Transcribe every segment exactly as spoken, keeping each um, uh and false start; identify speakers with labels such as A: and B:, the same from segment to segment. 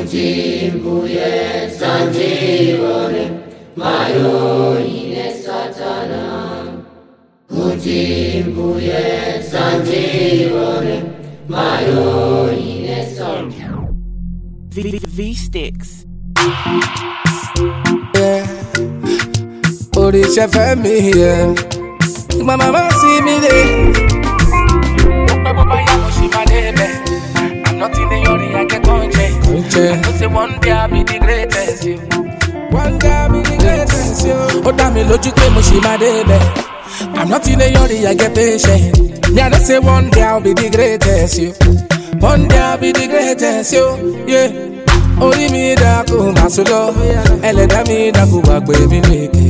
A: Kutimbuye sanjione mayo ine satana. Kutimbuye sanjione mayo ine satana.
B: V, v Sticks.
C: Yeah, Orisha family, yeah. My mama see me there. I'm not in the yori, I get conche. I know say one day I'll be the greatest, you. One day I'll be the greatest, you. Oh, damn me, look, you came, she my baby. I'm not in the yori, I get patient. Me, I know say one day I'll be the greatest, you. One day I'll be the greatest, you. Yeah. Ori mi da ku masulo, eleda mi da ku gbagbe mi leke.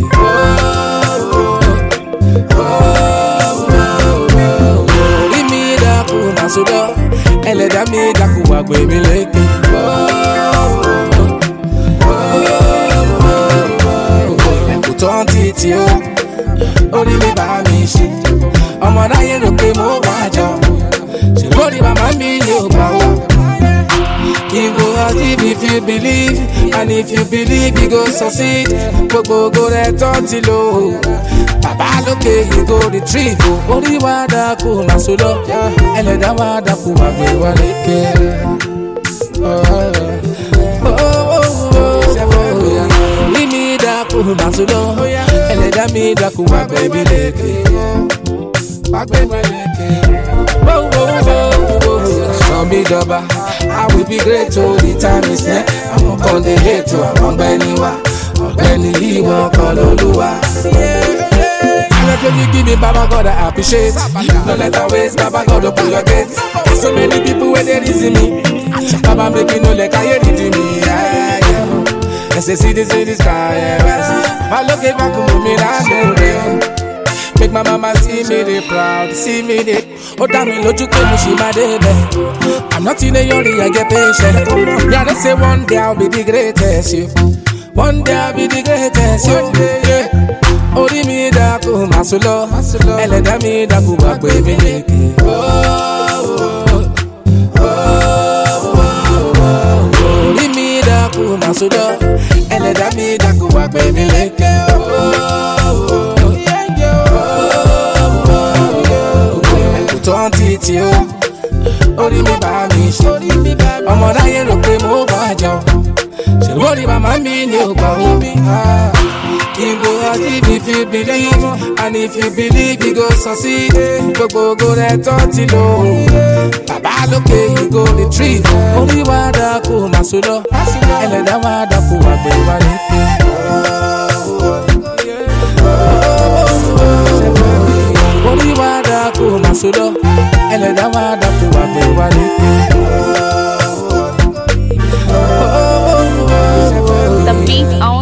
C: Ori mi da ku masulo, eleda mi da ku gbagbe mi leke. Ẹ̀kútọ́ títí o, orí mi bá mi ṣe. Ọmọ náyé rò pé mo wá jọ, ṣe lórí màmá mi ni ò gbà wá. You go achieve if you believe, and if you believe you go succeed. Go go go that thirty low. Baba loke you go retrieve. Ori wada ku masulo, eleda wada ku magbe waleke. Oh oh oh. Ori mi da ku masulo, eleda mi da ku magbe bileke. Magbe waleke. Oh oh oh. Some be double. I will be great to the time is near. I won't call the hate to a wrong anywhere. Benny, he won't call Oluwa. Anything you give me, Baba God, I appreciate. No let her waste, Baba God, open your gates. So many people where they reason me. Baba making no like I hear it me. Let's see this in the sky. I look at back to me, I make my mama see me, they proud, see me, they. Oh, damn it, look, you came, she my baby. I'm not in a hurry, I get patient. Yeah, they say one day I'll be the greatest, you. One day I'll be the greatest, you. Yeah. Ori mi da ku masulo, eleda mi da ku gbagbe mi leke. Ori mi da ku masulo, eleda mi da ku gbagbe mi leke. Títí o, orí mi bá mi ṣe. Ọmọ láyé rò pé mo bá jọ. Ṣé orí màmá mi ni ò gbà ó? You go achieve if you believe, and if you believe you go succeed. Gbogbo go rẹ̀ tọ́tí lò. Bàbá lókè you go retrieve. Orí wa dà kú màsúlọ̀, ẹlẹ́dàá wa dà kú àgbè wa lépe. Orí wa dà kú màsúlọ̀, ẹlẹ́dàá wa dà kú àgbè wa lépe.
B: The beat on